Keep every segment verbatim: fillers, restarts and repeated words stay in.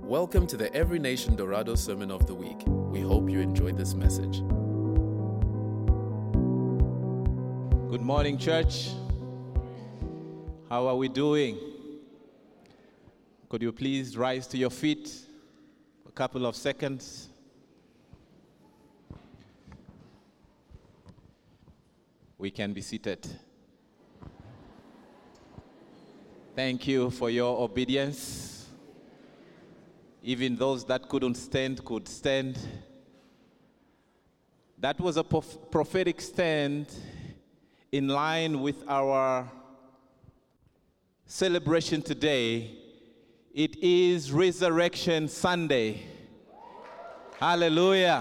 Welcome to the Every Nation Dorado Sermon of the Week. We hope you enjoyed this message. Good morning, church. How are we doing? Could you please rise to your feet for a couple of seconds? We can be seated. Thank you for your obedience. Even those that couldn't stand could stand. That was a prof- prophetic stand in line with our celebration today. It is Resurrection Sunday. Hallelujah.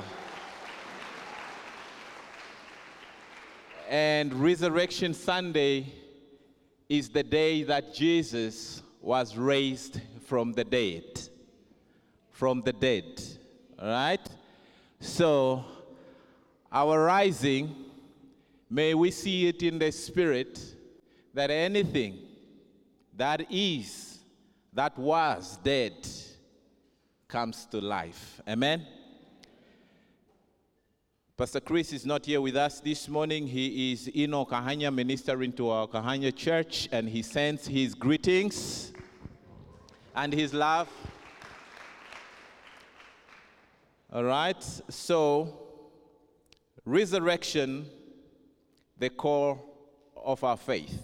And Resurrection Sunday is the day that Jesus was raised from the dead. From the dead. All right? So, our rising, may we see it in the spirit that anything that is, that was dead, comes to life. Amen? Pastor Chris is not here with us this morning. He is in Okahanya ministering to our Okahanya church, and he sends his greetings and his love. All right, so resurrection, the core of our faith.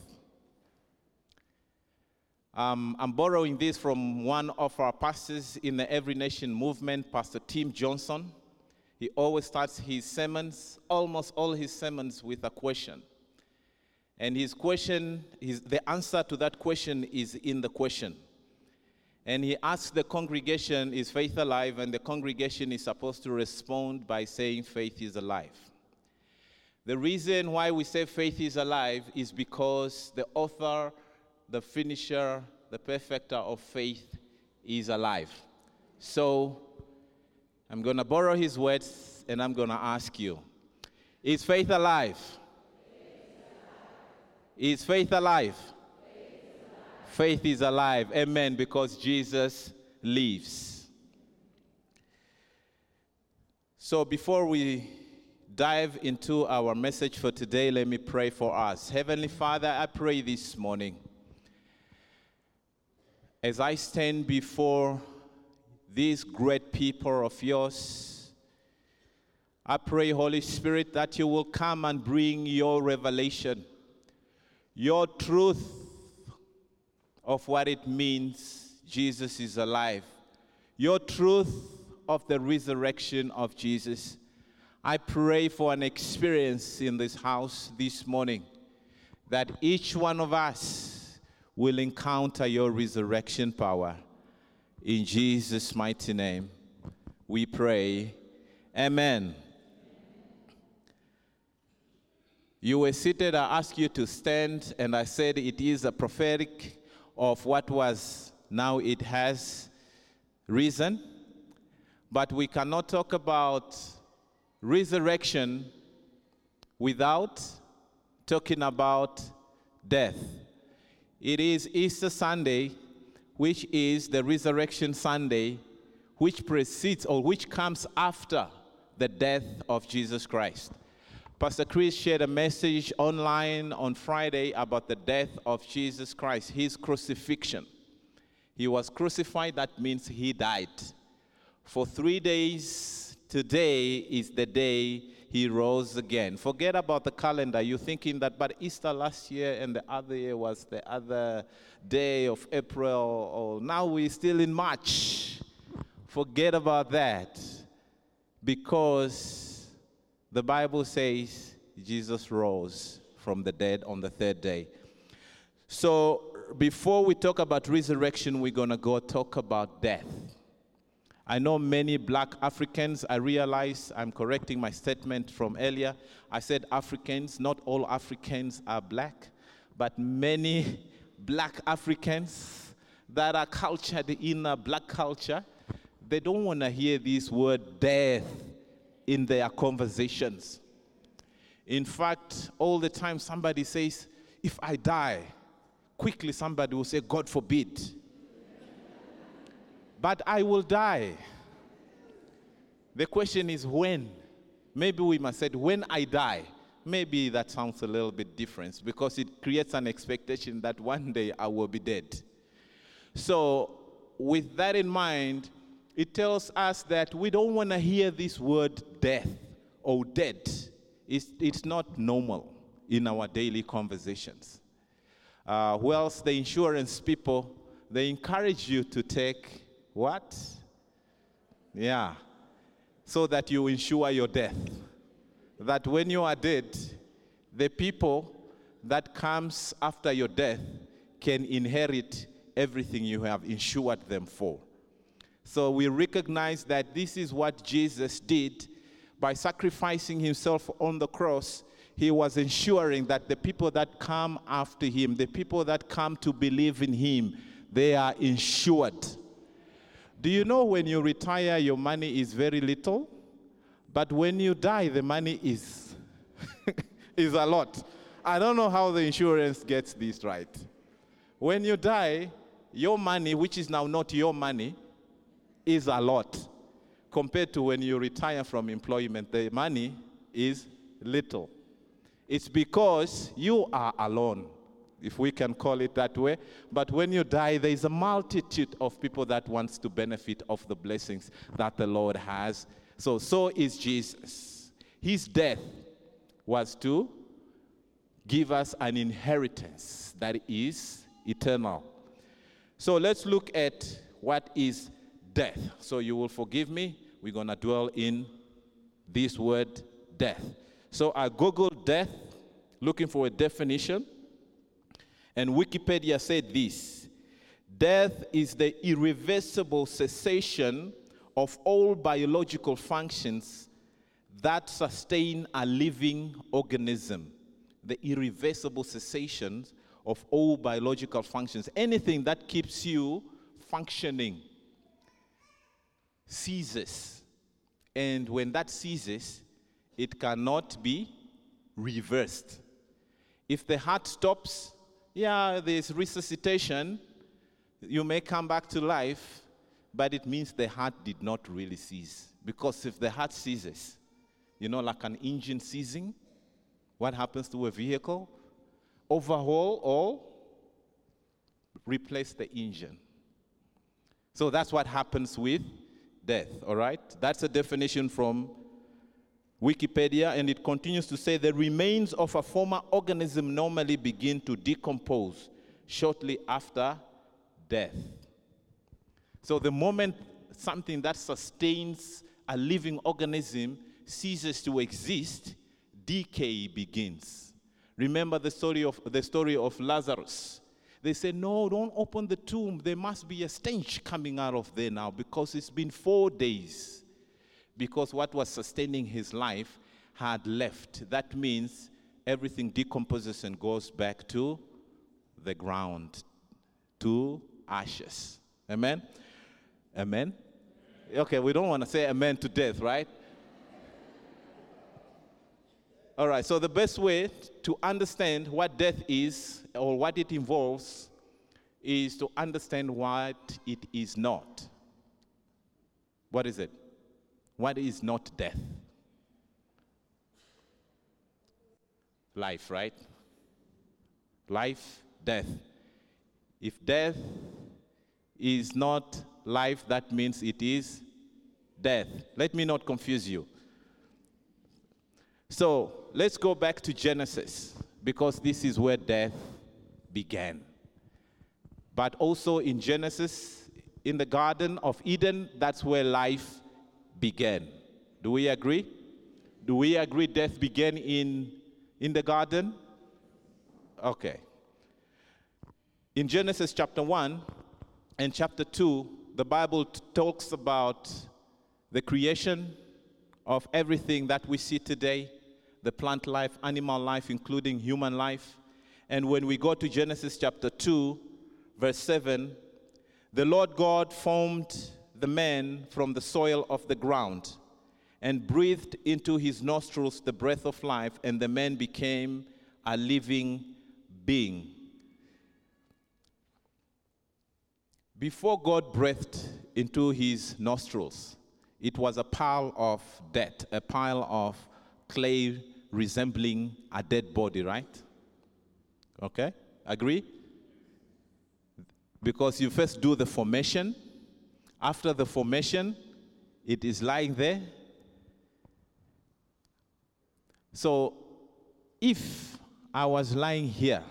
Um, I'm borrowing this from one of our pastors in the Every Nation movement, Pastor Tim Johnson. He always starts his sermons, almost all his sermons, with a question. And his question, his, the answer to that question is in the question. And he asks the congregation, is faith alive? And the congregation is supposed to respond by saying faith is alive. The reason why we say faith is alive is because the author, the finisher, the perfecter of faith is alive. So I'm going to borrow his words and I'm going to ask you, is faith alive? Is faith alive? Faith is alive. Amen. Because Jesus lives. So before we dive into our message for today, let me pray for us. Heavenly Father, I pray this morning, as I stand before these great people of yours, I pray, Holy Spirit, that you will come and bring your revelation, your truth, of what it means Jesus is alive. Your truth of the resurrection of Jesus. I pray for an experience in this house this morning that each one of us will encounter your resurrection power. In Jesus' mighty name, we pray. Amen. You were seated. I asked you to stand, and I said it is a prophetic of what was, now it has risen. But we cannot talk about resurrection without talking about death. It is Easter Sunday, which is the Resurrection Sunday, which precedes or which comes after the death of Jesus Christ. Pastor Chris shared a message online on Friday about the death of Jesus Christ, his crucifixion. He was crucified, that means he died. For three days, today is the day he rose again. Forget about the calendar. You're thinking that, but Easter last year and the other year was the other day of April, or now we're still in March. Forget about that, because the Bible says Jesus rose from the dead on the third day. So before we talk about resurrection, we're going to go talk about death. I know many black Africans. I realize I'm correcting my statement from earlier. I said Africans. Not all Africans are black, but many black Africans that are cultured in a black culture, they don't want to hear this word death in their conversations. In fact, all the time somebody says, if I die, quickly somebody will say, God forbid. But I will die. The question is when? Maybe we must say, when I die. Maybe that sounds a little bit different because it creates an expectation that one day I will be dead. So with that in mind, it tells us that we don't want to hear this word death or dead. It's, it's not normal in our daily conversations. Uh, whilst the insurance people, they encourage you to take what? Yeah. So that you insure your death. That when you are dead, the people that comes after your death can inherit everything you have insured them for. So we recognize that this is what Jesus did by sacrificing himself on the cross. He was ensuring that the people that come after him, the people that come to believe in him, they are insured. Do you know when you retire, your money is very little? But when you die, the money is, is a lot. I don't know how the insurance gets this right. When you die, your money, which is now not your money, is a lot. Compared to when you retire from employment, the money is little. It's because you are alone, if we can call it that way. But when you die, there is a multitude of people that wants to benefit of the blessings that the Lord has. So, so is Jesus. His death was to give us an inheritance that is eternal. So let's look at what is death. So you will forgive me. We're going to dwell in this word, death. So I Googled death, looking for a definition. And Wikipedia said this: death is the irreversible cessation of all biological functions that sustain a living organism. The irreversible cessation of all biological functions. Anything that keeps you functioning ceases. And when that ceases, it cannot be reversed. If the heart stops, yeah, there's resuscitation. You may come back to life, but it means the heart did not really cease. Because if the heart ceases, you know, like an engine ceasing, what happens to a vehicle? Overhaul or replace the engine. So that's what happens with death, all right? That's a definition from Wikipedia, and it continues to say the remains of a former organism normally begin to decompose shortly after death. So the moment something that sustains a living organism ceases to exist, decay begins. Remember the story of the story of Lazarus. They said, no, don't open the tomb. There must be a stench coming out of there now because it's been four days. Because what was sustaining his life had left. That means everything decomposes and goes back to the ground, to ashes. Amen? Amen? Okay, we don't want to say amen to death, right? All right, so the best way to understand what death is or what it involves is to understand what it is not. What is it? What is not death? Life, right? Life, death. If death is not life, that means it is death. Let me not confuse you. So let's go back to Genesis, because this is where death began. But also in Genesis, in the Garden of Eden, that's where life began. Do we agree? Do we agree death began in, in the garden? Okay. In Genesis chapter one and chapter two, the Bible t- talks about the creation of everything that we see today, the plant life, animal life, including human life. And when we go to Genesis chapter two, verse seven, the Lord God formed the man from the soil of the ground and breathed into his nostrils the breath of life, and the man became a living being. Before God breathed into his nostrils, it was a pile of death, a pile of clay resembling a dead body, right? Okay? Agree? Because you first do the formation. After the formation, it is lying there. So, if I was lying here,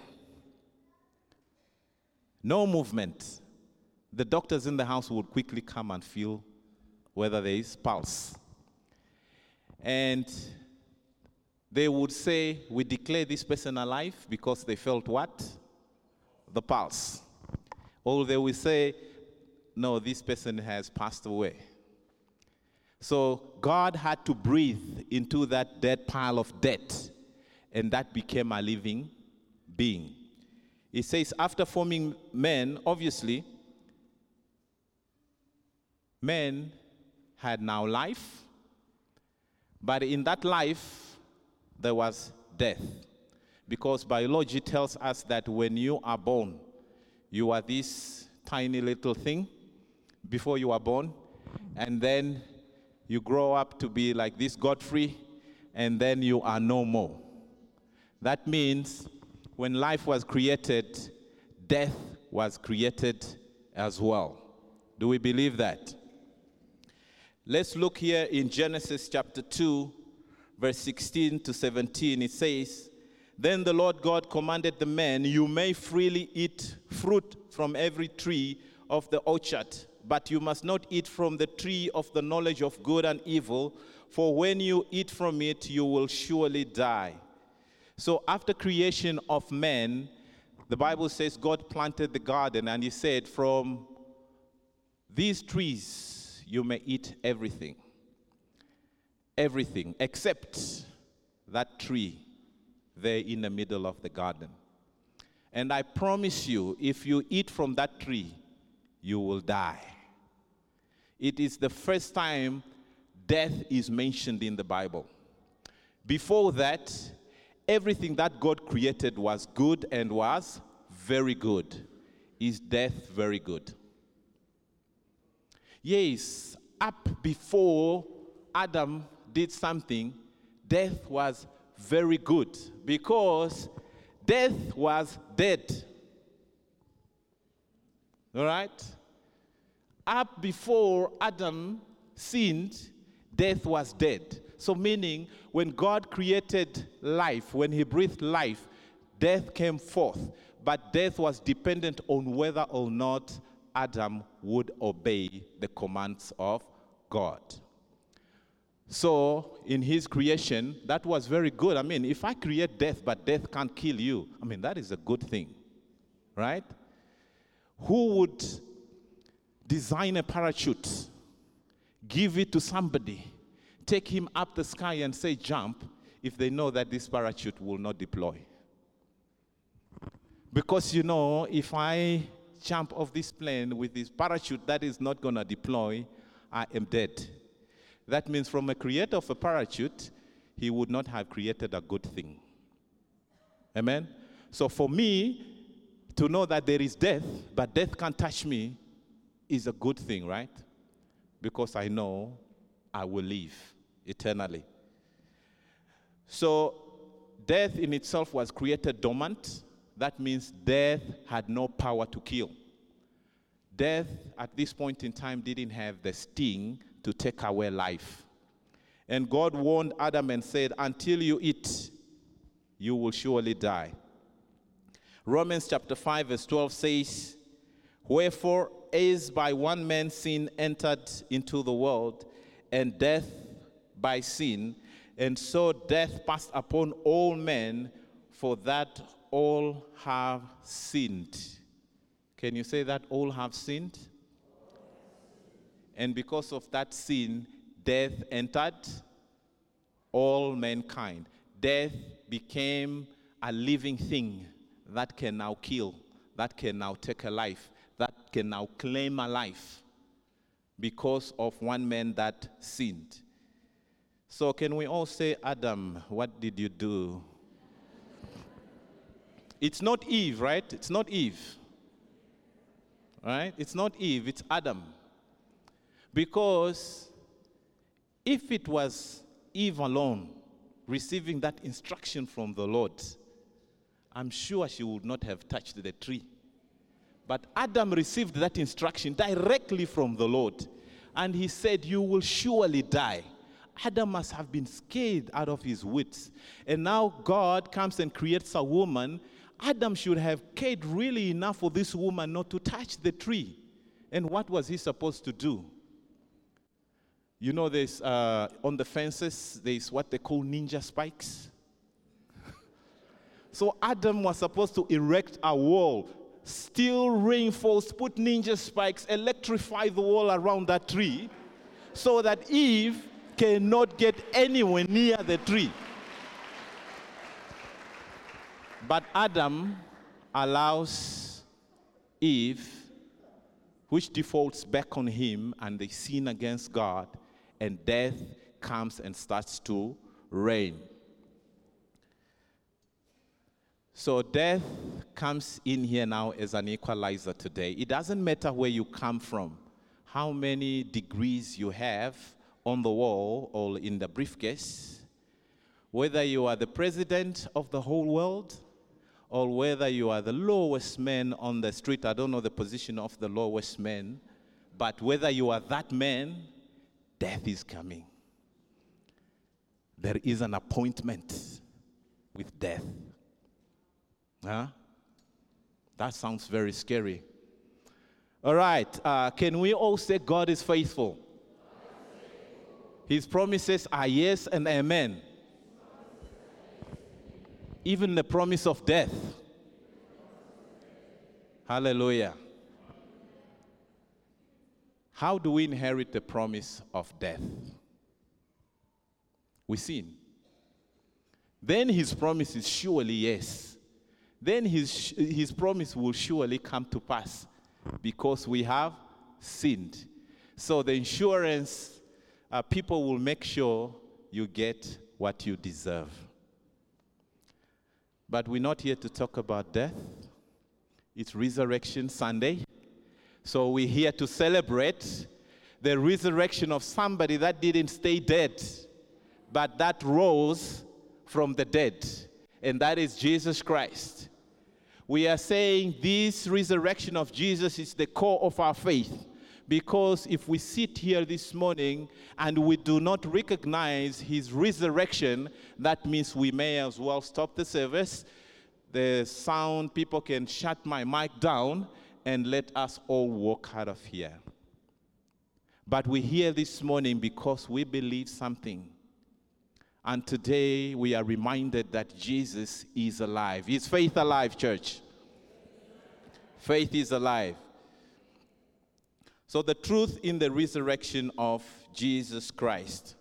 no movement, the doctors in the house would quickly come and feel whether there is pulse. And they would say, we declare this person alive because they felt what? The pulse. Or they will say, no, this person has passed away. So God had to breathe into that dead pile of death, and that became a living being. It says, after forming man, obviously, man had now life, but in that life, there was death. Because biology tells us that when you are born, you are this tiny little thing before you are born, and then you grow up to be like this Godfrey, and then you are no more. That means when life was created, death was created as well. Do we believe that? Let's look here in Genesis chapter two, verse sixteen to seventeen. It says, then the Lord God commanded the man, you may freely eat fruit from every tree of the orchard, but you must not eat from the tree of the knowledge of good and evil, for when you eat from it, you will surely die. So after creation of man, the Bible says God planted the garden, and he said, from these trees you may eat everything. Everything, except that tree there in the middle of the garden. And I promise you, if you eat from that tree, you will die. It is the first time death is mentioned in the Bible. Before that, everything that God created was good and was very good. Is death very good? Yes, up before Adam did something, death was very good because death was dead. All right? Up before Adam sinned, death was dead. So meaning, when God created life, when he breathed life, death came forth. But death was dependent on whether or not Adam would obey the commands of God. So, in his creation, that was very good. I mean, if I create death, but death can't kill you, I mean, that is a good thing, right? Who would design a parachute, give it to somebody, take him up the sky and say jump, if they know that this parachute will not deploy? Because, you know, if I jump off this plane with this parachute that is not going to deploy, I am dead. That means from a creator of a parachute, he would not have created a good thing. Amen? So for me, to know that there is death, but death can't touch me, is a good thing, right? Because I know I will live eternally. So death in itself was created dormant. That means death had no power to kill. Death at this point in time didn't have the sting to take away life. And God warned Adam and said, until you eat, you will surely die. Romans chapter five verse twelve says, wherefore, as by one man sin entered into the world, and death by sin, and so death passed upon all men, for that all have sinned. Can you say that? All have sinned? And because of that sin, death entered all mankind. Death became a living thing that can now kill, that can now take a life, that can now claim a life because of one man that sinned. So can we all say, Adam, what did you do? It's not Eve, right? It's not Eve. right? It's not Eve, it's Adam. Because if it was Eve alone receiving that instruction from the Lord, I'm sure she would not have touched the tree. But Adam received that instruction directly from the Lord. And he said, you will surely die. Adam must have been scared out of his wits. And now God comes and creates a woman. Adam should have cared really enough for this woman not to touch the tree. And what was he supposed to do? You know, there's uh, on the fences, there's what they call ninja spikes. So Adam was supposed to erect a wall, steel reinforced, put ninja spikes, electrify the wall around that tree so that Eve cannot get anywhere near the tree. But Adam allows Eve, which defaults back on him, and they sin against God, and death comes and starts to reign. So death comes in here now as an equalizer today. It doesn't matter where you come from, how many degrees you have on the wall or in the briefcase, whether you are the president of the whole world or whether you are the lowest man on the street. I don't know the position of the lowest man, but whether you are that man, death is coming. There is an appointment with death. Huh? That sounds very scary. All right, uh, can we all say God is faithful? His promises are yes and amen. Even the promise of death. Hallelujah. How do we inherit the promise of death? We sin. Then his promise is surely yes. Then his, his promise will surely come to pass because we have sinned. So the insurance, uh, people will make sure you get what you deserve. But we're not here to talk about death. It's Resurrection Sunday. So we're here to celebrate the resurrection of somebody that didn't stay dead, but that rose from the dead, and that is Jesus Christ. We are saying this resurrection of Jesus is the core of our faith, because if we sit here this morning and we do not recognize his resurrection, that means we may as well stop the service. The sound, people can shut my mic down and let us all walk out of here. But we're here this morning because we believe something. And today we are reminded that Jesus is alive. Is faith alive, church? Faith is alive. So the truth in the resurrection of Jesus Christ.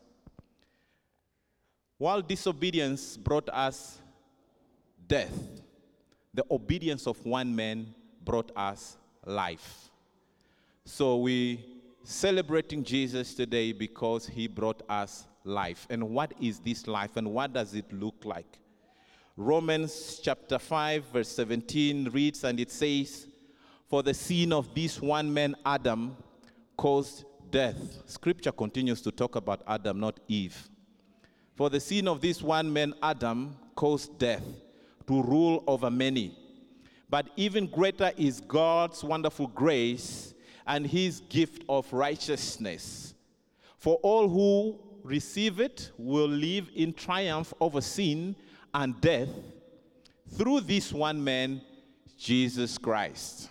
While disobedience brought us death, the obedience of one man brought us life. So we celebrating Jesus today because he brought us life. And what is this life and what does it look like? Romans chapter five verse seventeen reads, and it says, for the sin of this one man Adam caused death. Scripture continues to talk about Adam, not Eve. For the sin of this one man Adam caused death to rule over many. But even greater is God's wonderful grace and his gift of righteousness. For all who receive it will live in triumph over sin and death through this one man, Jesus Christ.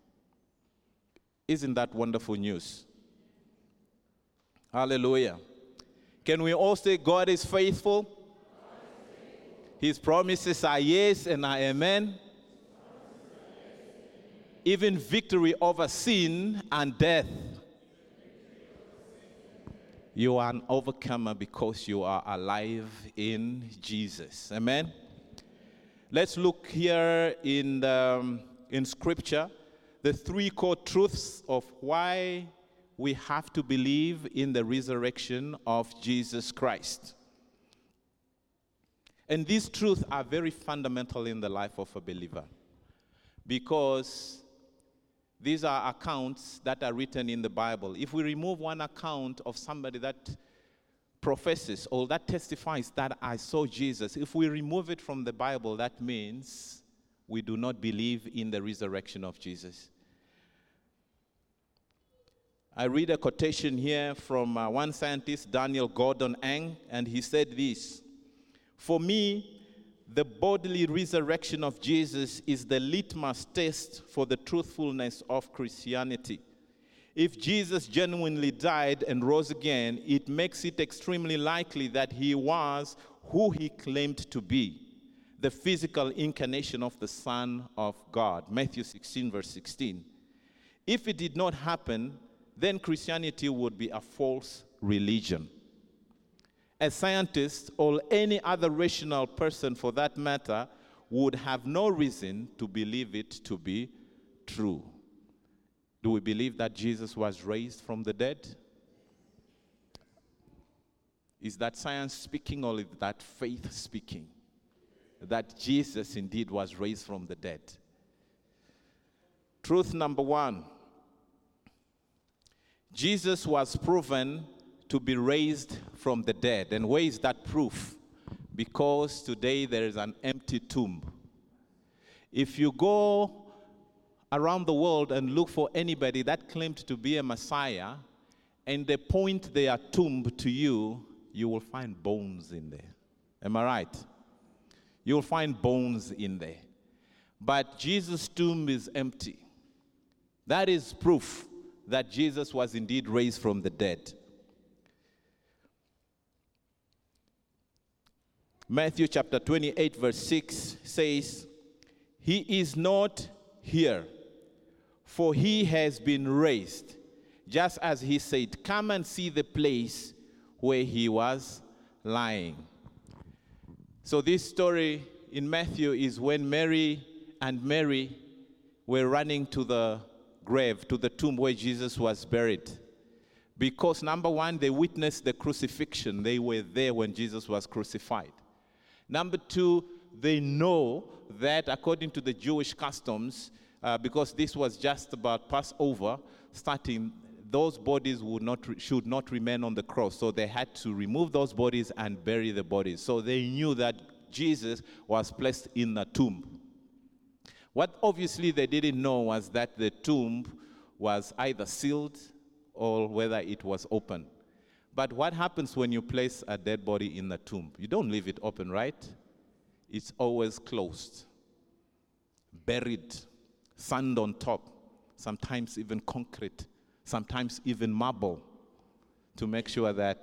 Isn't that wonderful news? Hallelujah. Can we all say God is faithful? God is faithful. His promises are yes and are amen. Even victory over sin and death. You are an overcomer because you are alive in Jesus. Amen. Let's look here in the, um, in Scripture, the three core truths of why we have to believe in the resurrection of Jesus Christ. And these truths are very fundamental in the life of a believer, because These are accounts that are written in the Bible. If we remove one account of somebody that professes or that testifies that I saw Jesus, if we remove it from the Bible, that means we do not believe in the resurrection of Jesus. I read a quotation here from uh, one scientist, Daniel Gordon Eng, and he said this: "For me, the bodily resurrection of Jesus is the litmus test for the truthfulness of Christianity. If Jesus genuinely died and rose again, it makes it extremely likely that he was who he claimed to be, the physical incarnation of the Son of God." Matthew sixteen, verse sixteen. If it did not happen, then Christianity would be a false religion. A scientist or any other rational person for that matter would have no reason to believe it to be true. Do we believe that Jesus was raised from the dead? Is that science speaking or is that faith speaking? That Jesus indeed was raised from the dead. Truth number one: Jesus was proven to be raised from the dead. And where is that proof? Because today there is an empty tomb. If you go around the world and look for anybody that claimed to be a Messiah, and they point their tomb to you, you will find bones in there. Am I right? You'll find bones in there. But Jesus' tomb is empty. That is proof that Jesus was indeed raised from the dead. Matthew chapter twenty-eight, verse six says, "He is not here, for he has been raised, just as he said. Come and see the place where he was lying." So this story in Matthew is when Mary and Mary were running to the grave, to the tomb where Jesus was buried. Because number one, they witnessed the crucifixion. They were there when Jesus was crucified. Number two, they know that according to the Jewish customs, uh, because this was just about Passover starting, those bodies would not should not remain on the cross. So they had to remove those bodies and bury the bodies. So they knew that Jesus was placed in a tomb. What obviously they didn't know was that the tomb was either sealed or whether it was open. But what happens when you place a dead body in a tomb? You don't leave it open, right? It's always closed, buried, sand on top, sometimes even concrete, sometimes even marble, to make sure that.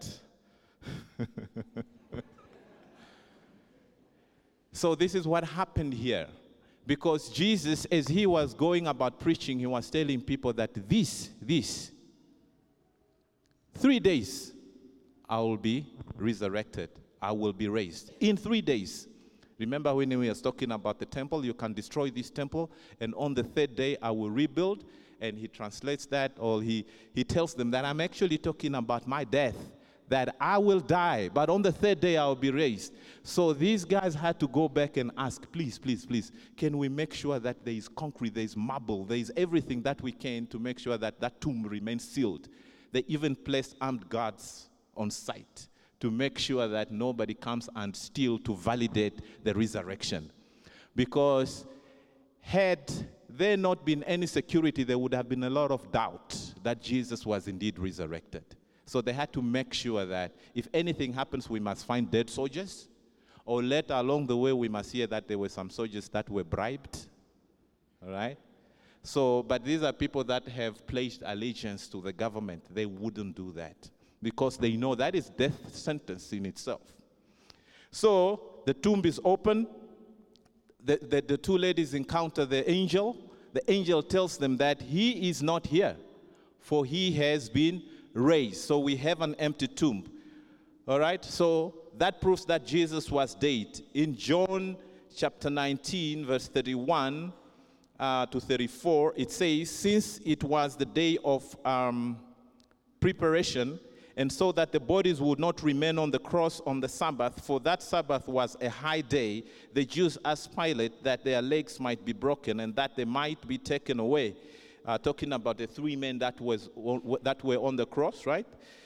So this is what happened here. Because Jesus, as he was going about preaching, he was telling people that this, this, three days, I will be resurrected. I will be raised. In three days. Remember when we were talking about the temple, you can destroy this temple, and on the third day I will rebuild. And he translates that, or he, he tells them that I'm actually talking about my death, that I will die, but on the third day I will be raised. So these guys had to go back and ask, please, please, please, can we make sure that there is concrete, there is marble, there is everything that we can to make sure that that tomb remains sealed. They even placed armed guards on site to make sure that nobody comes and steal to validate the resurrection. Because had there not been any security, there would have been a lot of doubt that Jesus was indeed resurrected. So they had to make sure that if anything happens, we must find dead soldiers, or later along the way, we must hear that there were some soldiers that were bribed. All right? So, but these are people that have pledged allegiance to the government. They wouldn't do that because they know that is death sentence in itself. So the tomb is open. The, the, the two ladies encounter the angel. The angel tells them that he is not here, for he has been raised. So we have an empty tomb. All right? So that proves that Jesus was dead. In John chapter nineteen, verse thirty-one uh, to thirty-four, it says, since it was the day of um, preparation, and so that the bodies would not remain on the cross on the Sabbath, for that Sabbath was a high day, the Jews asked Pilate that their legs might be broken and that they might be taken away. uh, talking about the three men that, was, that were on the cross, right?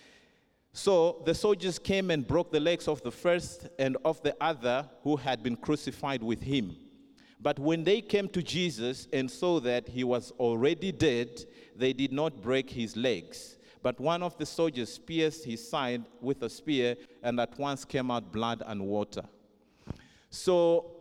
So the soldiers came and broke the legs of the first and of the other who had been crucified with him. But when they came to Jesus and saw that he was already dead, they did not break his legs. But one of the soldiers pierced his side with a spear, and at once came out blood and water. So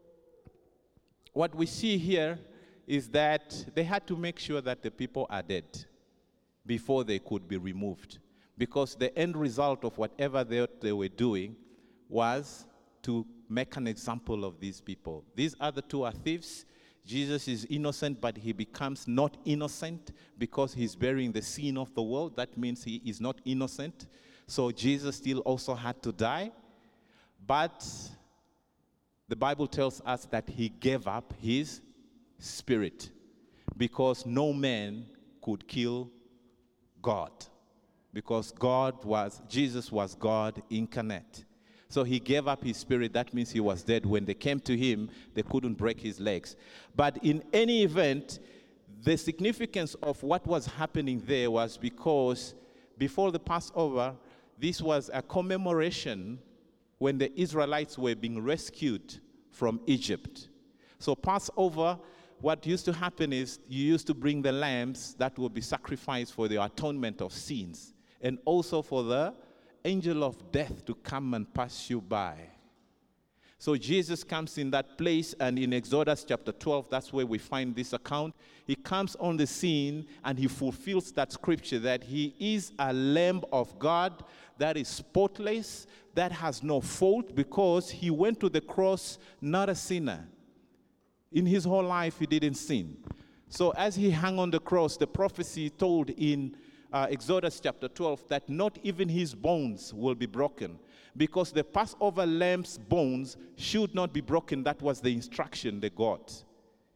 what we see here is that they had to make sure that the people are dead before they could be removed. Because the end result of whatever they, they were doing was to make an example of these people. These other two are thieves. Jesus is innocent, but he becomes not innocent because he's bearing the sin of the world. That means he is not innocent. So Jesus still also had to die. But the Bible tells us that he gave up his spirit because no man could kill God. Because God was, Jesus was God incarnate. So he gave up his spirit. That means he was dead. When they came to him, they couldn't break his legs. But in any event, the significance of what was happening there was because before the Passover, this was a commemoration when the Israelites were being rescued from Egypt. So Passover, what used to happen is you used to bring the lambs that would be sacrificed for the atonement of sins, and also for the angel of death to come and pass you by. So Jesus comes in that place, and in Exodus chapter twelve, that's where we find this account. He comes on the scene and he fulfills that scripture that he is a Lamb of God that is spotless, that has no fault, because he went to the cross not a sinner. In his whole life, he didn't sin. So as he hung on the cross, the prophecy told in Uh, Exodus chapter twelve, that not even his bones will be broken, because the Passover lamb's bones should not be broken. That was the instruction they got.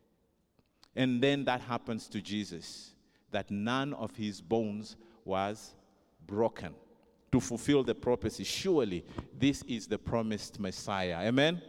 And then that happens to Jesus, that none of his bones was broken, to fulfill the prophecy. Surely this is the promised Messiah. Amen?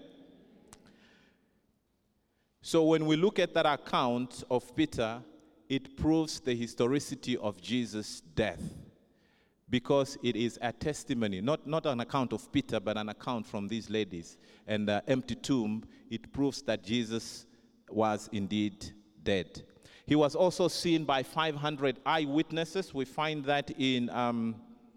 So when we look at that account of Peter, it proves the historicity of Jesus' death, because it is a testimony, not, not an account of Peter, but an account from these ladies. And the empty tomb, it proves that Jesus was indeed dead. He was also seen by five hundred eyewitnesses. We find that in um,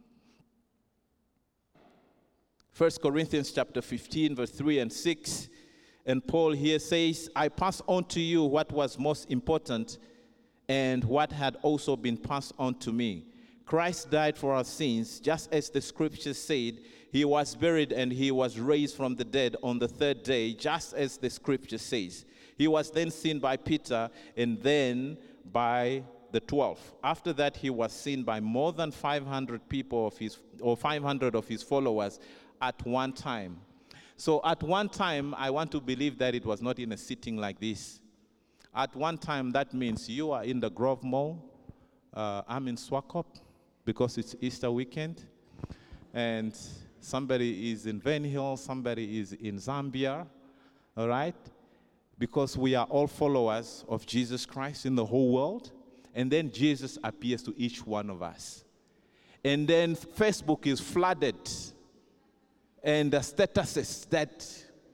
First Corinthians chapter fifteen, verse three and six. And Paul here says, I pass on to you what was most important, and what had also been passed on to me. Christ died for our sins, just as the scriptures said. He was buried and he was raised from the dead on the third day, just as the scripture says. He was then seen by Peter and then by the twelve. After that, he was seen by more than five hundred people of his, or five hundred of his followers at one time. So at one time, I want to believe that it was not in a sitting like this. At one time, that means you are in the Grove Mall. Uh, I'm in Swakop because it's Easter weekend. And somebody is in Van Hill, somebody is in Zambia, all right? Because we are all followers of Jesus Christ in the whole world. And then Jesus appears to each one of us. And then Facebook is flooded. And the statuses that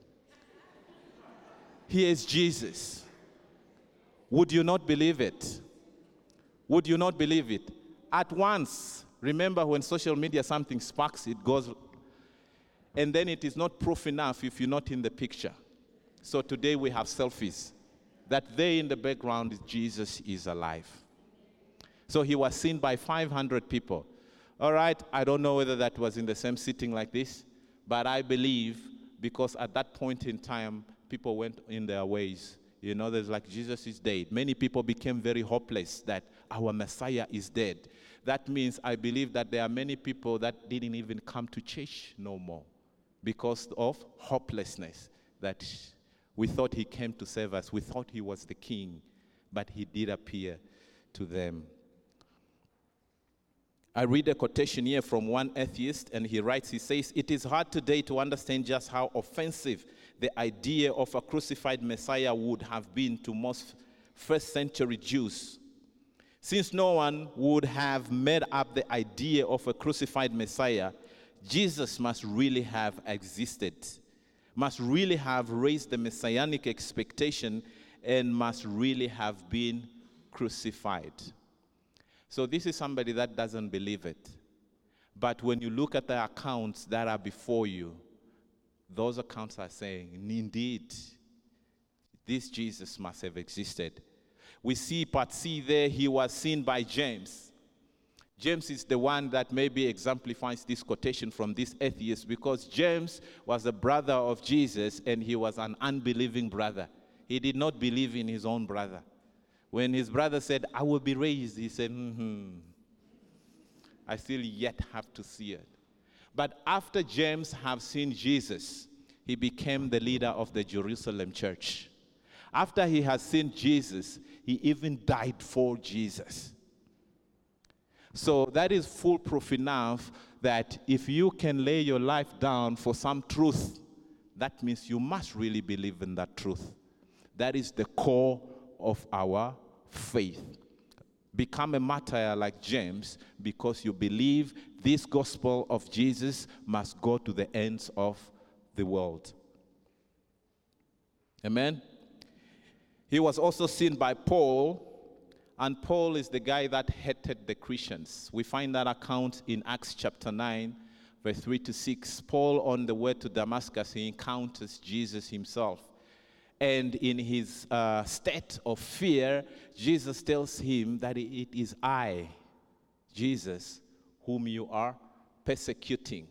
here's Jesus. Would you not believe it? Would you not believe it? At once, remember when social media, something sparks, it goes, and then it is not proof enough if you're not in the picture. So today we have selfies, that there in the background, Jesus is alive. So he was seen by five hundred people. All right, I don't know whether that was in the same sitting like this, but I believe, because at that point in time, people went in their ways. You know, there's like, Jesus is dead. Many people became very hopeless that our Messiah is dead. That means I believe that there are many people that didn't even come to church no more because of hopelessness, that we thought he came to save us. We thought he was the king, but he did appear to them. I read a quotation here from one atheist, and he writes, he says, it is hard today to understand just how offensive the idea of a crucified Messiah would have been to most first century Jews. Since no one would have made up the idea of a crucified Messiah, Jesus must really have existed, must really have raised the messianic expectation, and must really have been crucified. So this is somebody that doesn't believe it. But when you look at the accounts that are before you, those accounts are saying, indeed, this Jesus must have existed. We see part C there, he was seen by James. James is the one that maybe exemplifies this quotation from this atheist, because James was a brother of Jesus and he was an unbelieving brother. He did not believe in his own brother. When his brother said, I will be raised, he said, hmm, I still yet have to see it. But after James have seen Jesus, he became the leader of the Jerusalem church. After he has seen Jesus, he even died for Jesus. So that is foolproof enough that if you can lay your life down for some truth, that means you must really believe in that truth. That is the core of our faith. Become a martyr like James because you believe this gospel of Jesus must go to the ends of the world. Amen? He was also seen by Paul, and Paul is the guy that hated the Christians. We find that account in Acts chapter nine, verse three to six. Paul, on the way to Damascus, he encounters Jesus himself. And in his uh, state of fear, Jesus tells him that it is I, Jesus, whom you are persecuting.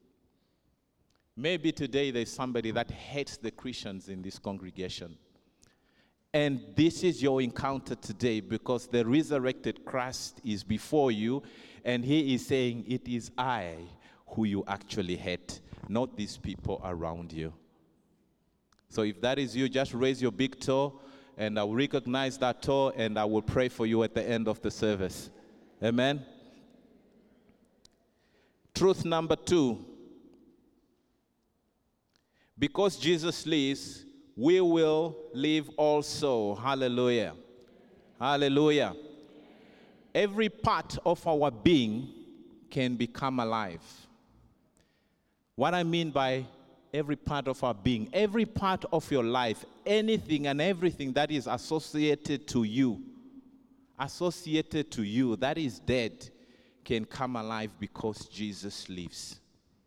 Maybe today there's somebody that hates the Christians in this congregation. And this is your encounter today because the resurrected Christ is before you, and he is saying, it is I who you actually hate, not these people around you. So if that is you, just raise your big toe, and I will recognize that toe, and I will pray for you at the end of the service. Amen? Truth number two. Because Jesus lives, we will live also. Hallelujah. Hallelujah. Every part of our being can become alive. What I mean by every part of our being, every part of your life, anything and everything that is associated to you, associated to you, that is dead, can come alive because Jesus lives.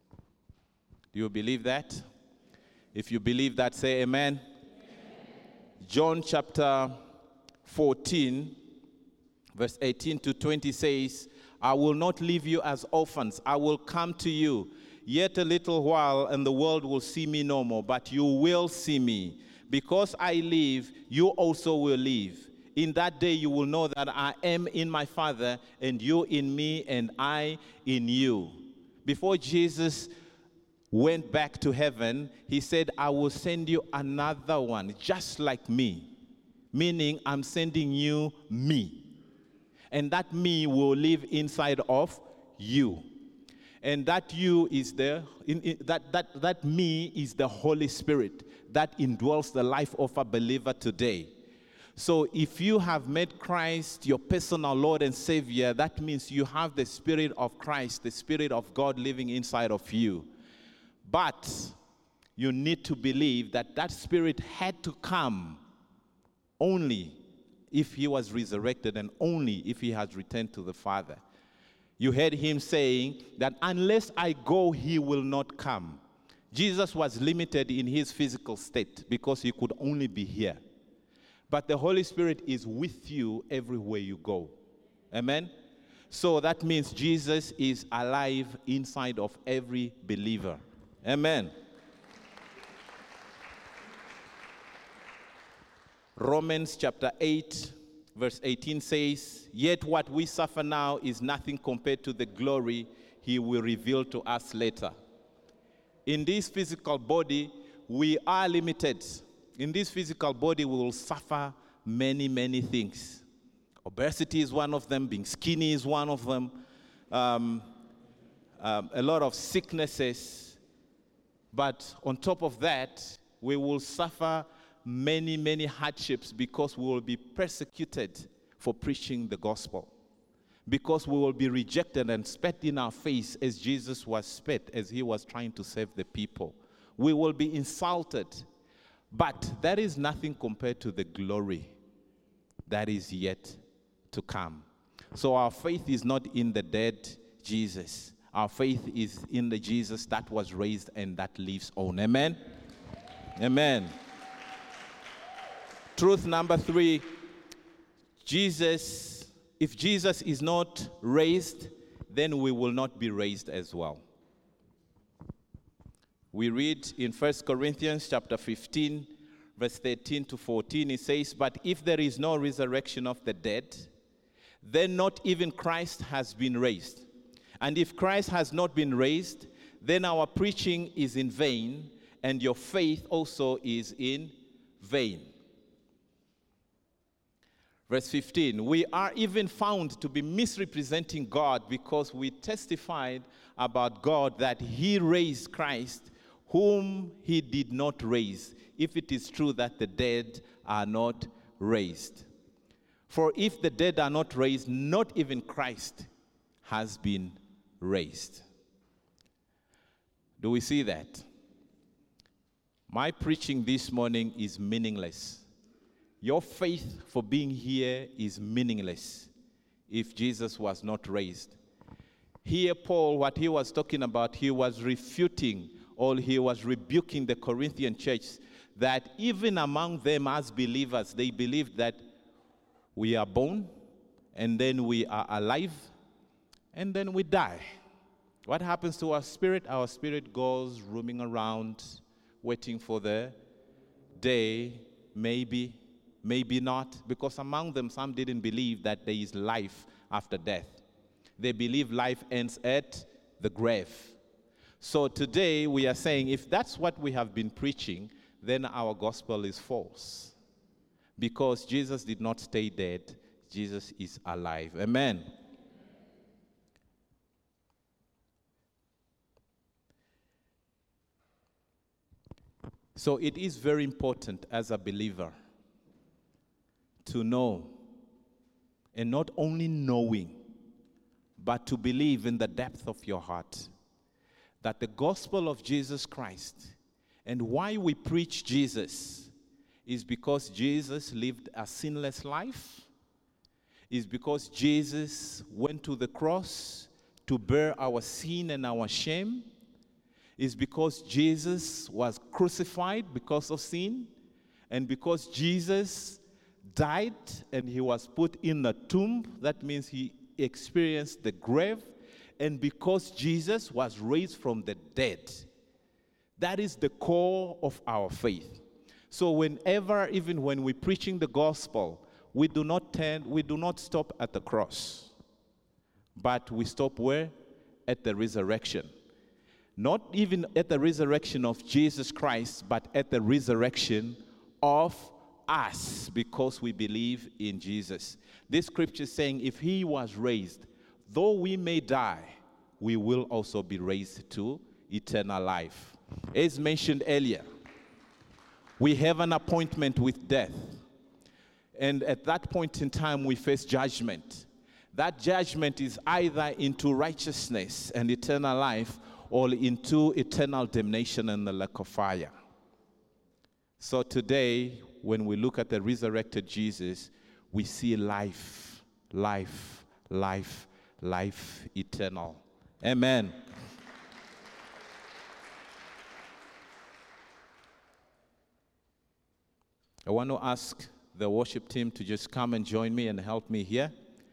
Do you believe that? If you believe that, say amen. Amen. John chapter fourteen, verse eighteen to twenty says, I will not leave you as orphans. I will come to you. Yet a little while, and the world will see me no more, but you will see me. Because I live, you also will live. In that day you will know that I am in my Father, and you in me, and I in you. Before Jesus went back to heaven, he said, I will send you another one, just like me. Meaning, I'm sending you me. And that me will live inside of you. And that you is the, in, in, that, that, that me is the Holy Spirit that indwells the life of a believer today. So if you have made Christ your personal Lord and Savior, that means you have the Spirit of Christ, the Spirit of God living inside of you. But you need to believe that that Spirit had to come only if he was resurrected and only if he has returned to the Father. You heard him saying that unless I go, he will not come. Jesus was limited in his physical state because he could only be here. But the Holy Spirit is with you everywhere you go. Amen? So that means Jesus is alive inside of every believer. Amen. Romans chapter eight, verse eighteen says, yet what we suffer now is nothing compared to the glory he will reveal to us later. In this physical body, we are limited. In this physical body, we will suffer many, many things. Obesity is one of them. Being skinny is one of them. Um, um, a lot of sicknesses. But on top of that, we will suffer many, many hardships because we will be persecuted for preaching the gospel, because we will be rejected and spat in our face as Jesus was spat as he was trying to save the people. We will be insulted, but that is nothing compared to the glory that is yet to come. So our faith is not in the dead Jesus. Our faith is in the Jesus that was raised and that lives on. Amen? Amen. Truth number three, Jesus, if Jesus is not raised, then we will not be raised as well. We read in First Corinthians chapter fifteen, verse thirteen to fourteen, it says, "But if there is no resurrection of the dead, then not even Christ has been raised. And if Christ has not been raised, then our preaching is in vain, and your faith also is in vain." Verse fifteen, "We are even found to be misrepresenting God because we testified about God that he raised Christ, whom he did not raise, if it is true that the dead are not raised. For if the dead are not raised, not even Christ has been raised." Do we see that? My preaching this morning is meaningless. Your faith for being here is meaningless if Jesus was not raised. Here, Paul, what he was talking about, he was refuting or he was rebuking the Corinthian church that even among them as believers, they believed that we are born and then we are alive and then we die. What happens to our spirit? Our spirit goes roaming around, waiting for the day, maybe, maybe not, because among them some didn't believe that there is life after death. They believe life ends at the grave. So today we are saying if that's what we have been preaching, then our gospel is false. Because Jesus did not stay dead, Jesus is alive. Amen. So it is very important as a believer to know, and not only knowing, but to believe in the depth of your heart that the gospel of Jesus Christ, and why we preach Jesus, is because Jesus lived a sinless life, is because Jesus went to the cross to bear our sin and our shame, is because Jesus was crucified because of sin, and because Jesus died and he was put in a tomb. That means he experienced the grave, and because Jesus was raised from the dead. That is the core of our faith. So whenever, even when we're preaching the gospel, we do not tend, we do not stop at the cross, but we stop where? At the resurrection. Not even at the resurrection of Jesus Christ, but at the resurrection of us, because we believe in Jesus. This scripture is saying if he was raised, though we may die, we will also be raised to eternal life. As mentioned earlier, we have an appointment with death. And at that point in time, we face judgment. That judgment is either into righteousness and eternal life, or into eternal damnation and the lake of fire. So today, when we look at the resurrected Jesus, we see life, life, life, life eternal. Amen. I want to ask the worship team to just come and join me and help me here.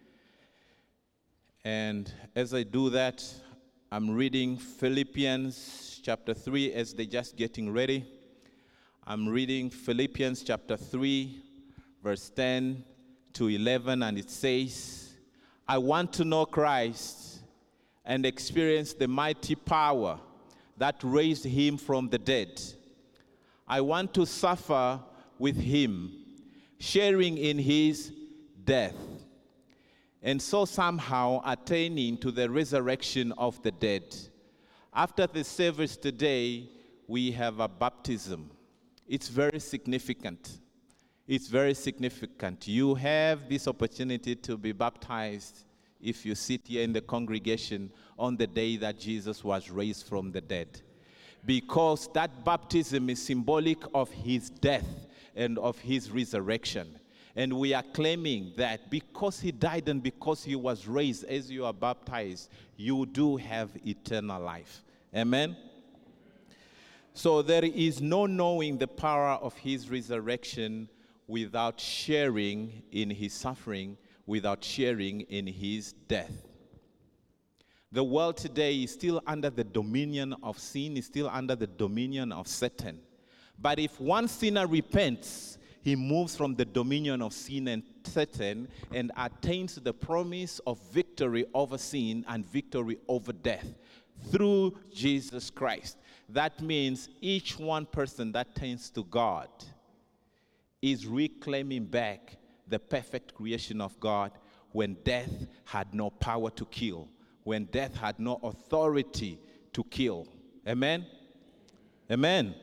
And as I do that, I'm reading Philippians chapter three as they're just getting ready. I'm reading Philippians chapter three, verse ten to eleven, and it says, "I want to know Christ and experience the mighty power that raised him from the dead. I want to suffer with him, sharing in his death, and so somehow attaining to the resurrection of the dead." After the service today, we have a baptism. It's very significant. It's very significant. You have this opportunity to be baptized if you sit here in the congregation on the day that Jesus was raised from the dead, because that baptism is symbolic of his death and of his resurrection. And we are claiming that because he died and because he was raised, as you are baptized, you do have eternal life. Amen? So there is no knowing the power of his resurrection without sharing in his suffering, without sharing in his death. The world today is still under the dominion of sin, is still under the dominion of Satan. But if one sinner repents, he moves from the dominion of sin and Satan and attains the promise of victory over sin and victory over death through Jesus Christ. That means each one person that turns to God is reclaiming back the perfect creation of God when death had no power to kill, when death had no authority to kill. Amen? Amen.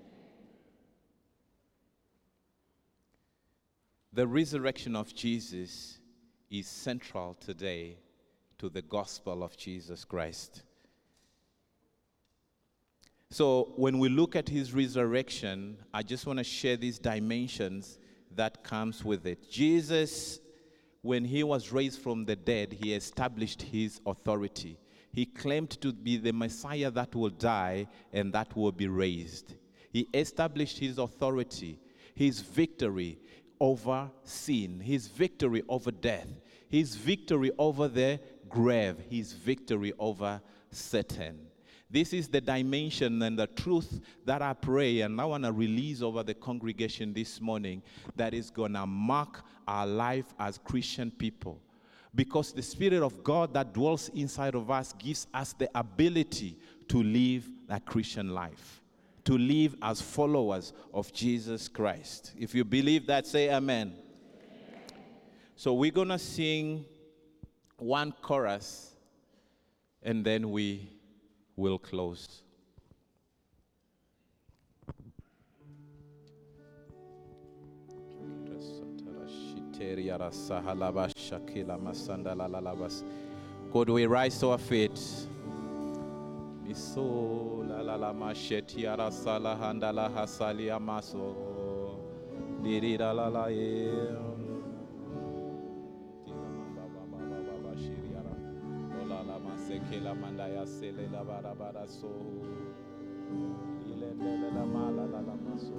The resurrection of Jesus is central today to the gospel of Jesus Christ. So when we look at his resurrection, I just want to share these dimensions that comes with it. Jesus, when he was raised from the dead, he established his authority. He claimed to be the Messiah that will die and that will be raised. He established his authority, his victory over sin, his victory over death, his victory over the grave, his victory over Satan. This is the dimension and the truth that I pray and I want to release over the congregation this morning that is going to mark our life as Christian people. Because the Spirit of God that dwells inside of us gives us the ability to live a Christian life, to live as followers of Jesus Christ. If you believe that, say amen. Amen. So we're going to sing one chorus and then we will close. Could we rise to our feet? Miso la la la masheti ara sala handala hasali amaso diri la la la e la la maseke la mandaya sele la bara bara so ile la mala la la maso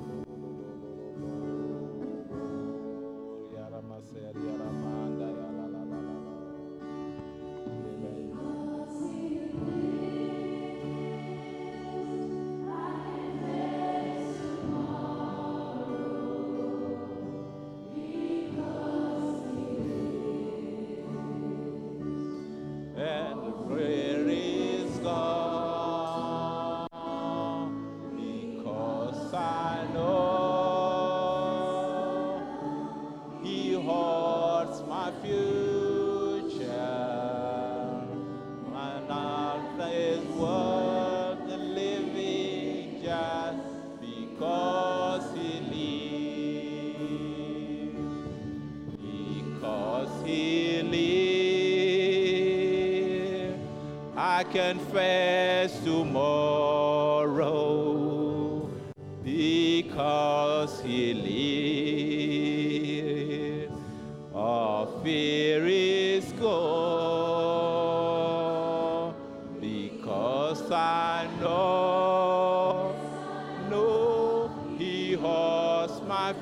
yara maseri yara manda ya la la la la. Confess tomorrow because he lives. All fear is gone because I know, know he holds my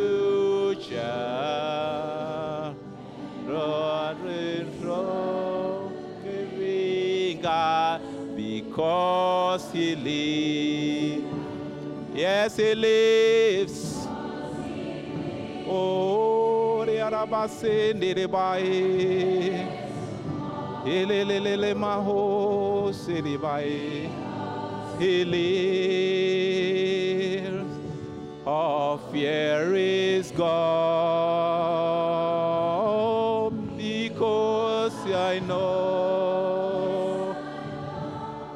future. Running from giving God. Because he lives. Yes, he lives. Oh, the Arabase, the Bae, Elele Maho, City Bae. He lives. All fear is gone because I know.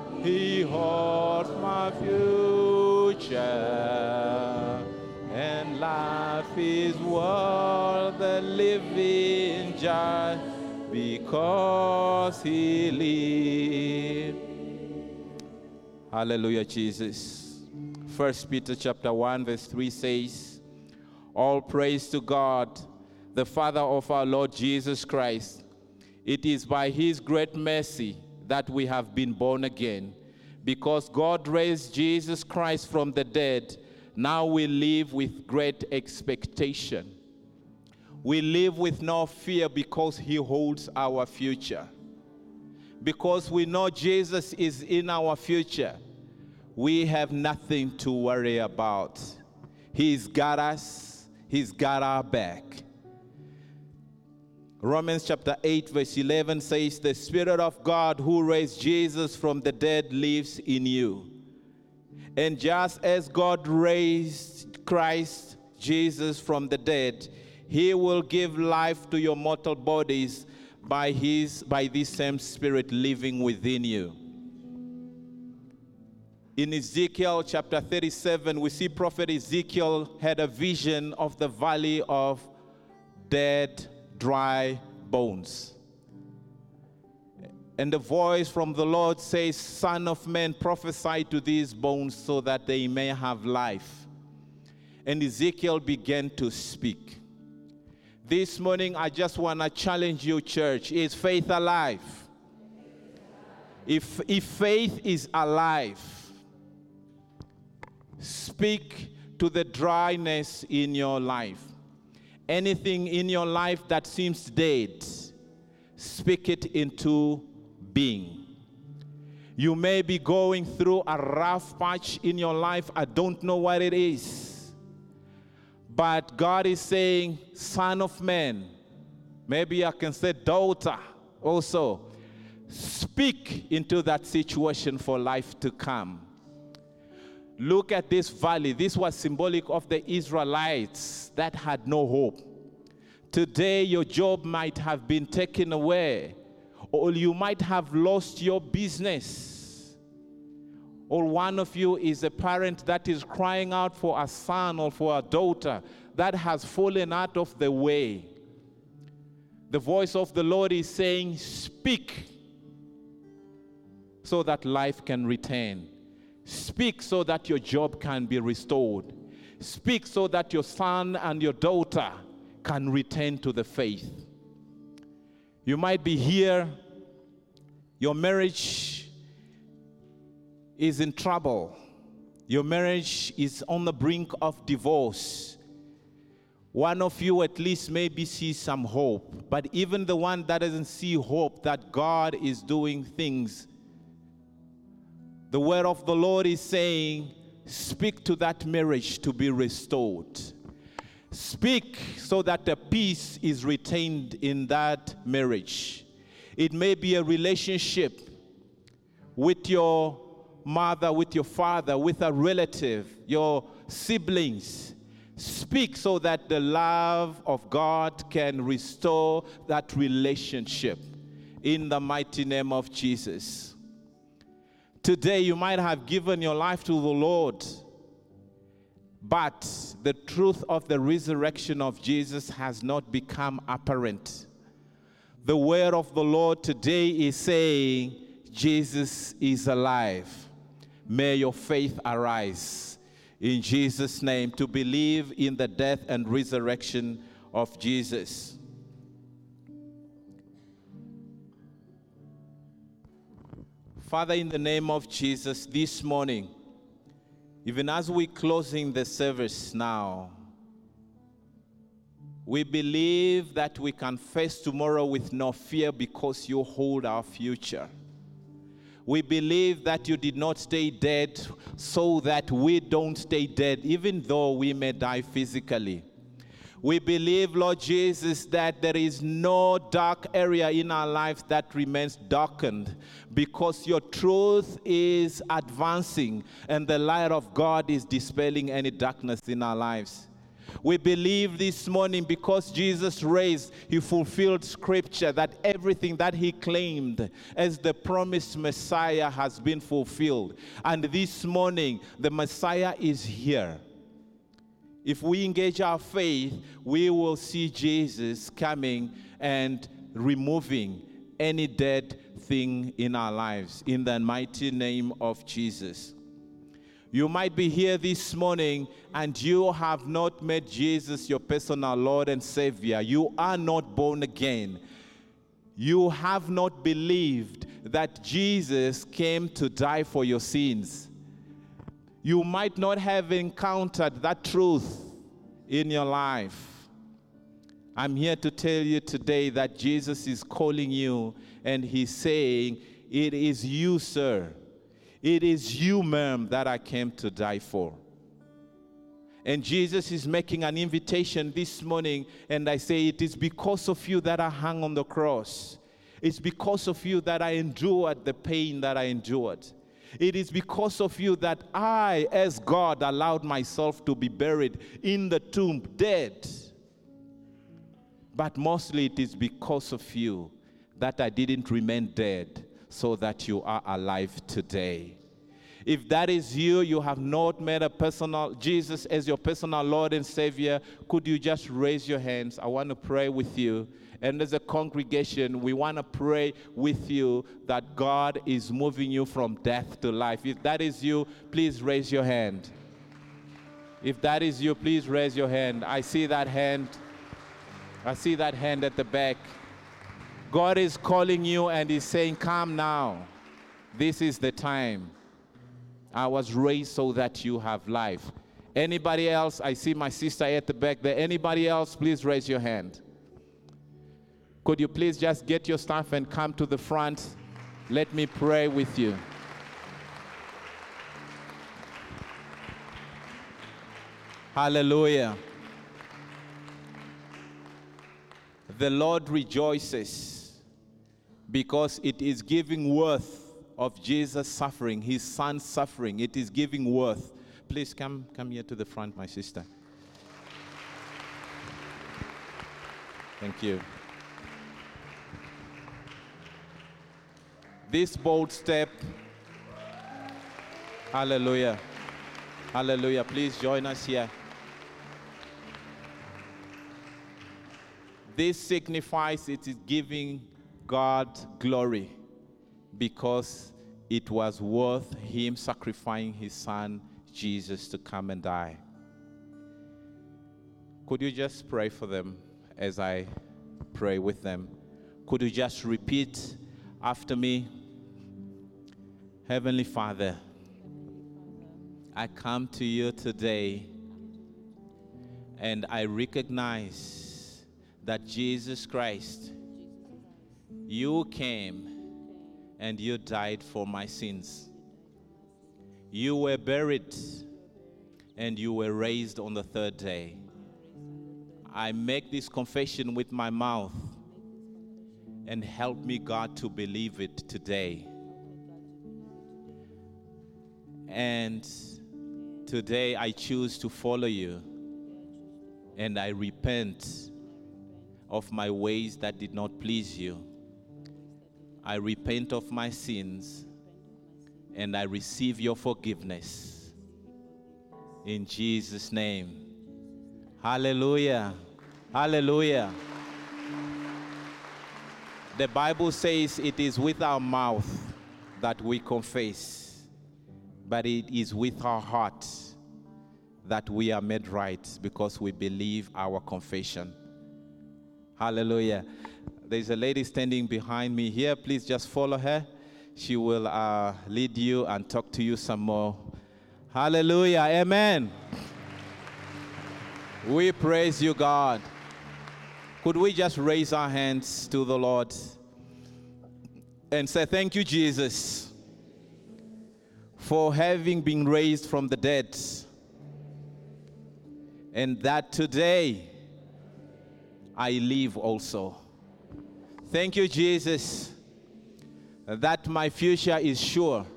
He holds my future, and life is worth the living just because he lived. Hallelujah, Jesus. First Peter chapter one, verse three says, all praise to God, the Father of our Lord Jesus Christ. It is by his great mercy that we have been born again. Because God raised Jesus Christ from the dead, now we live with great expectation. We live with no fear because he holds our future. Because we know Jesus is in our future, we have nothing to worry about. He's got us, he's got our back. Romans chapter eight verse eleven says, the Spirit of God who raised Jesus from the dead lives in you. And just as God raised Christ Jesus from the dead, he will give life to your mortal bodies by his by this same Spirit living within you. In Ezekiel chapter thirty-seven, we see Prophet Ezekiel had a vision of the valley of dead, dry bones. And the voice from the Lord says, Son of man, prophesy to these bones so that they may have life. And Ezekiel began to speak. This morning, I just want to challenge you, church. Is faith alive? If, if faith is alive, speak to the dryness in your life. Anything in your life that seems dead, speak it into being. You may be going through a rough patch in your life. I don't know what it is. But God is saying, son of man, maybe I can say daughter also, speak into that situation for life to come. Look at this valley. This was symbolic of the Israelites that had no hope. Today, your job might have been taken away, or you might have lost your business. Or one of you is a parent that is crying out for a son or for a daughter that has fallen out of the way. The voice of the Lord is saying, speak so that life can return. Speak so that your job can be restored. Speak so that your son and your daughter can return to the faith. You might be here, your marriage is in trouble. Your marriage is on the brink of divorce. One of you at least maybe sees some hope, but even the one that doesn't see hope that God is doing things, the word of the Lord is saying, speak to that marriage to be restored. Speak so that the peace is retained in that marriage. It may be a relationship with your mother, with your father, with a relative, your siblings. Speak so that the love of God can restore that relationship in the mighty name of Jesus. Today, you might have given your life to the Lord, but the truth of the resurrection of Jesus has not become apparent. The word of the Lord today is saying, Jesus is alive. May your faith arise in Jesus' name to believe in the death and resurrection of Jesus. Father, in the name of Jesus, this morning, even as we're closing the service now, we believe that we can face tomorrow with no fear because you hold our future. We believe that you did not stay dead so that we don't stay dead, even though we may die physically. We believe, Lord Jesus, that there is no dark area in our lives that remains darkened because your truth is advancing and the light of God is dispelling any darkness in our lives. We believe this morning because Jesus raised, he fulfilled scripture that everything that he claimed as the promised Messiah has been fulfilled. And this morning, the Messiah is here. If we engage our faith, we will see Jesus coming and removing any dead thing in our lives, in the mighty name of Jesus. You might be here this morning and you have not made Jesus your personal Lord and Savior. You are not born again. You have not believed that Jesus came to die for your sins. You might not have encountered that truth in your life. I'm here to tell you today that Jesus is calling you and he's saying, it is you, sir. It is you, ma'am, that I came to die for. And Jesus is making an invitation this morning, and I say, it is because of you that I hung on the cross. It's because of you that I endured the pain that I endured. It is because of you that I, as God, allowed myself to be buried in the tomb, dead. But mostly it is because of you that I didn't remain dead, so that you are alive today. If that is you, you have not made a personal Jesus as your personal Lord and Savior, could you just raise your hands? I want to pray with you. And as a congregation, we want to pray with you that God is moving you from death to life. If that is you, please raise your hand. If that is you, please raise your hand. I see that hand. I see that hand at the back. God is calling you and he's saying, come now. This is the time. I was raised so that you have life. Anybody else? I see my sister at the back there. Anybody else? Please raise your hand. Could you please just get your stuff and come to the front? Let me pray with you. Hallelujah. The Lord rejoices because it is giving worth of Jesus' suffering, his son's suffering. It is giving worth. Please come, come here to the front, my sister. Thank you. This bold step, hallelujah, hallelujah. Please join us here. This signifies it is giving God glory because it was worth him sacrificing his son, Jesus, to come and die. Could you just pray for them as I pray with them? Could you just repeat after me? Heavenly Father, I come to you today and I recognize that Jesus Christ, you came and you died for my sins. You were buried and you were raised on the third day. I make this confession with my mouth, and help me, God, to believe it today. And today I choose to follow you, and I repent of my ways that did not please you. I repent of my sins, and I receive your forgiveness. In Jesus' name. Hallelujah. Hallelujah. The Bible says it is with our mouth that we confess, but it is with our heart that we are made right because we believe our confession. Hallelujah. There's a lady standing behind me here. Please just follow her. She will uh, lead you and talk to you some more. Hallelujah. Amen. We praise you, God. Could we just raise our hands to the Lord and say, thank you, Jesus, for having been raised from the dead, and that today I live also. Thank you, Jesus, that my future is sure.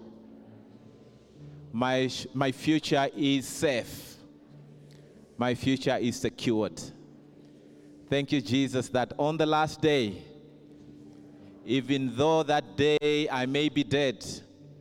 My, my future is safe. My future is secured. Thank you, Jesus, that on the last day, even though that day I may be dead,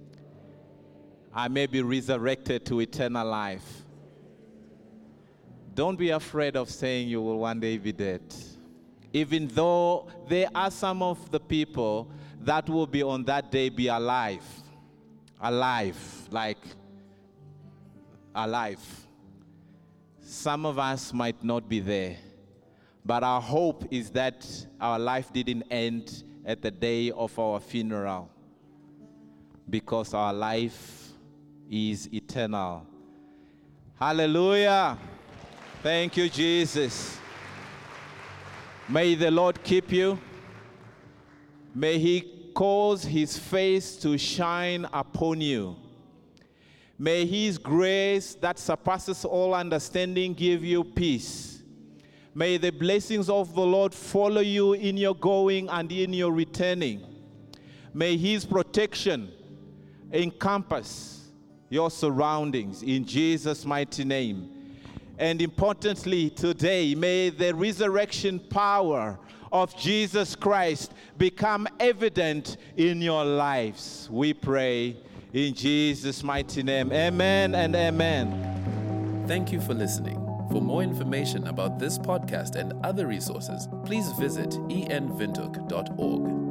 I may be resurrected to eternal life. Don't be afraid of saying you will one day be dead. Even though there are some of the people that will be on that day be alive. Alive, like alive. Some of us might not be there. But our hope is that our life didn't end at the day of our funeral, because our life is eternal. Hallelujah. Thank you, Jesus. May the Lord keep you. May He cause His face to shine upon you. May His grace that surpasses all understanding give you peace. May the blessings of the Lord follow you in your going and in your returning. May His protection encompass your surroundings in Jesus' mighty name. And importantly today, may the resurrection power of Jesus Christ become evident in your lives. We pray in Jesus' mighty name. Amen and amen. Thank you for listening. For more information about this podcast and other resources, please visit e n windhoek dot org.